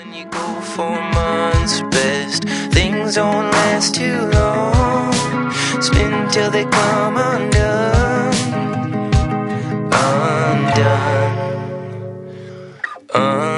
When you go for months best, things don't last too long. Spin till they come undone, undone, undone.